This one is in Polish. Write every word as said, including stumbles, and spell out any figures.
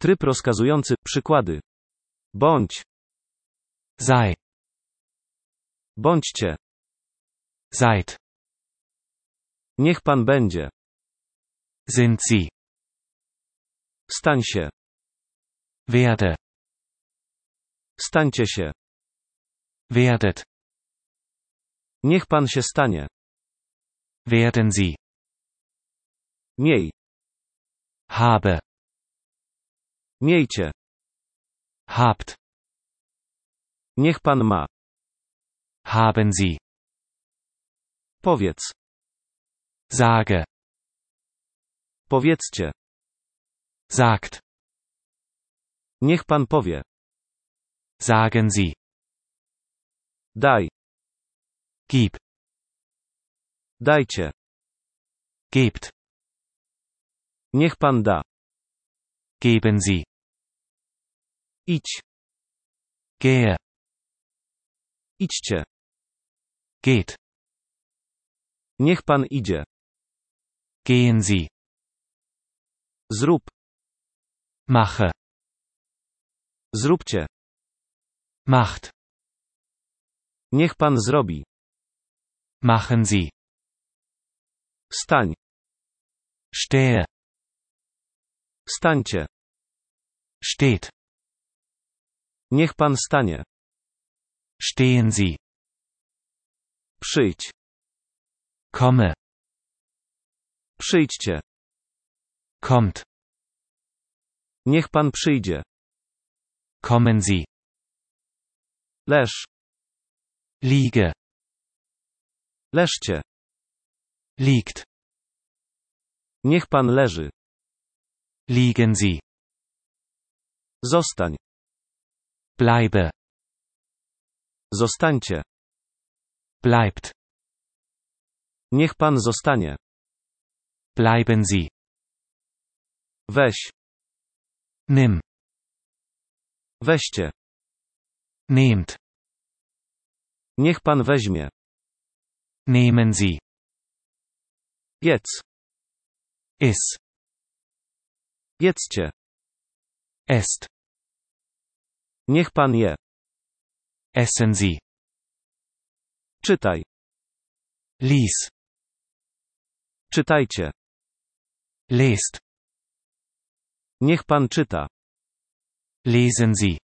Tryb rozkazujący, przykłady. Bądź. Sei. Bądźcie. Seid. Niech pan będzie. Sind Sie. Stań się. Werde. Stańcie się. Werdet. Niech pan się stanie. Werden Sie. Miej. Habe. Miejcie. Habt. Niech pan ma. Haben Sie. Powiedz. Sage. Powiedzcie. Sagt. Niech pan powie. Sagen Sie. Daj. Gib. Dajcie. Gebt. Niech pan da. Geben Sie. Idź. Gehe. Idźcie. Geht. Niech pan idzie. Gehen Sie. Zrób. Mache. Zróbcie. Macht. Niech pan zrobi. Machen Sie. Stań. Stehe. Stańcie. Steht. Niech pan stanie. Stehen Sie. Przyjdź. Komme. Przyjdźcie. Kommt. Niech pan przyjdzie. Kommen Sie. Leż. Liege. Leżcie. Liegt. Niech pan leży. Liegen Sie. Zostań. Bleibe. Zostańcie. Bleibt. Niech pan zostanie. Bleiben Sie. Weź. Nimm. Weźcie. Nehmt. Niech pan weźmie. Nehmen Sie. Jedz. Iss. Jedzcie. Esst. Niech pan je. Essen Sie. Czytaj. Lies. Czytajcie. Lest. Niech pan czyta. Lesen Sie.